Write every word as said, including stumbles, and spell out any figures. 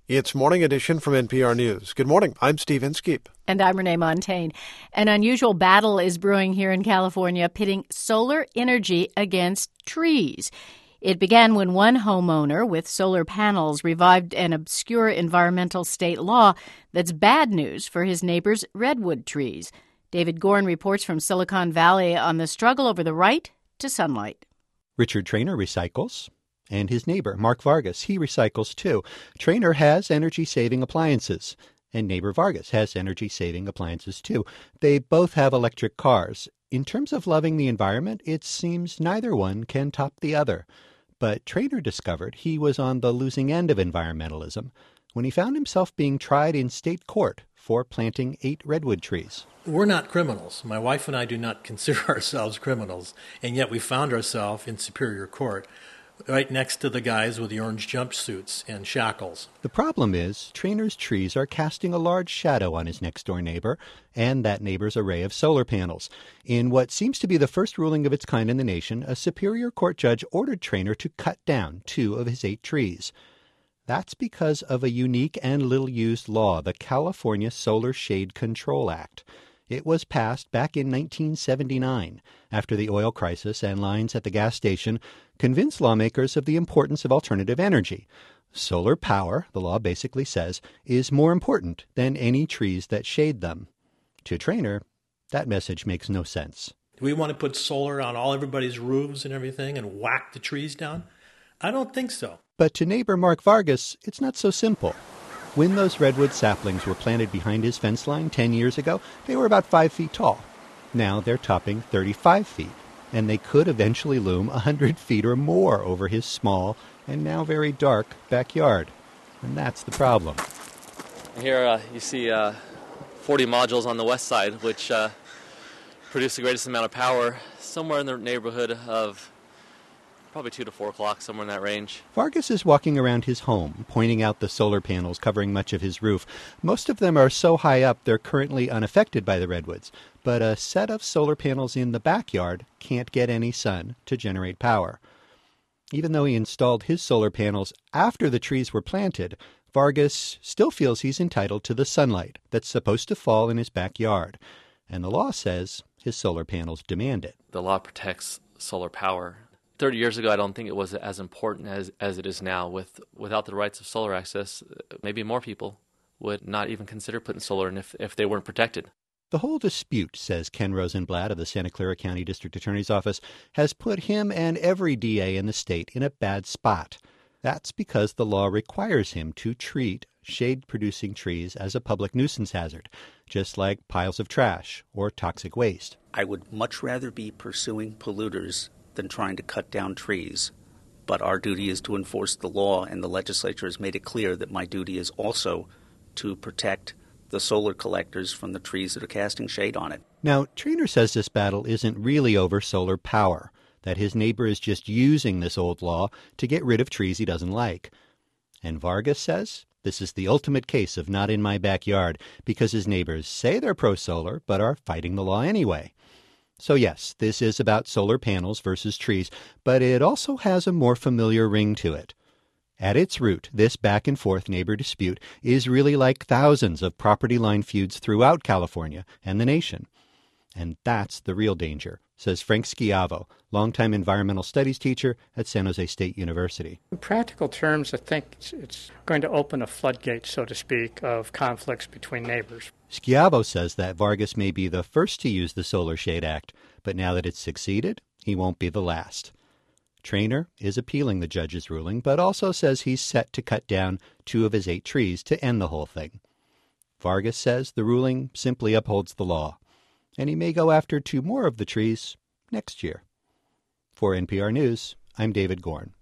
It's Morning Edition from N P R News. Good morning. I'm Steve Inskeep. And I'm Renee Montaigne. An unusual battle is brewing here in California, pitting solar energy against trees. It began when one homeowner with solar panels revived an obscure environmental state law that's bad news for his neighbor's redwood trees. David Gorn reports from Silicon Valley on the struggle over the right to sunlight. Richard Trainer recycles. And his neighbor, Mark Vargas, he recycles too. Trainer has energy-saving appliances, and neighbor Vargas has energy-saving appliances too. They both have electric cars. In terms of loving the environment, it seems neither one can top the other. But Trainer discovered he was on the losing end of environmentalism when he found himself being tried in state court for planting eight redwood trees. We're not criminals. My wife and I do not consider ourselves criminals, and yet we found ourselves in Superior Court, right next to the guys with the orange jumpsuits and shackles. The problem is, Trainer's trees are casting a large shadow on his next-door neighbor and that neighbor's array of solar panels. In what seems to be the first ruling of its kind in the nation, a Superior Court judge ordered Trainer to cut down two of his eight trees. That's because of a unique and little-used law, the California Solar Shade Control Act. It was passed back in nineteen seventy-nine, after the oil crisis and lines at the gas station convinced lawmakers of the importance of alternative energy. Solar power, the law basically says, is more important than any trees that shade them. To Trainer, that message makes no sense. Do we want to put solar on all everybody's roofs and everything and whack the trees down? I don't think so. But to neighbor Mark Vargas, it's not so simple. When those redwood saplings were planted behind his fence line ten years ago, they were about five feet tall. Now they're topping thirty-five feet, and they could eventually loom one hundred feet or more over his small and now very dark backyard. And that's the problem. Here uh, you see uh, forty modules on the west side, which uh, produce the greatest amount of power, somewhere in the neighborhood of probably two to four o'clock, somewhere in that range. Vargas is walking around his home, pointing out the solar panels covering much of his roof. Most of them are so high up they're currently unaffected by the redwoods, but a set of solar panels in the backyard can't get any sun to generate power. Even though he installed his solar panels after the trees were planted, Vargas still feels he's entitled to the sunlight that's supposed to fall in his backyard. And the law says his solar panels demand it. The law protects solar power. thirty years ago, I don't think it was as important as, as it is now. With Without the rights of solar access, maybe more people would not even consider putting solar in if, if they weren't protected. The whole dispute, says Ken Rosenblatt of the Santa Clara County District Attorney's Office, has put him and every D A in the state in a bad spot. That's because the law requires him to treat shade-producing trees as a public nuisance hazard, just like piles of trash or toxic waste. I would much rather be pursuing polluters than trying to cut down trees. But our duty is to enforce the law, and the legislature has made it clear that my duty is also to protect the solar collectors from the trees that are casting shade on it. Now, Trainer says this battle isn't really over solar power, that his neighbor is just using this old law to get rid of trees he doesn't like. And Vargas says this is the ultimate case of not in my backyard, because his neighbors say they're pro-solar but are fighting the law anyway. So yes, this is about solar panels versus trees, but it also has a more familiar ring to it. At its root, this back-and-forth neighbor dispute is really like thousands of property line feuds throughout California and the nation. And that's the real danger, says Frank Schiavo, longtime environmental studies teacher at San Jose State University. In practical terms, I think it's, it's going to open a floodgate, so to speak, of conflicts between neighbors. Schiavo says that Vargas may be the first to use the Solar Shade Act, but now that it's succeeded, he won't be the last. Trainer is appealing the judge's ruling, but also says he's set to cut down two of his eight trees to end the whole thing. Vargas says the ruling simply upholds the law, and he may go after two more of the trees next year. For N P R News, I'm David Gorn.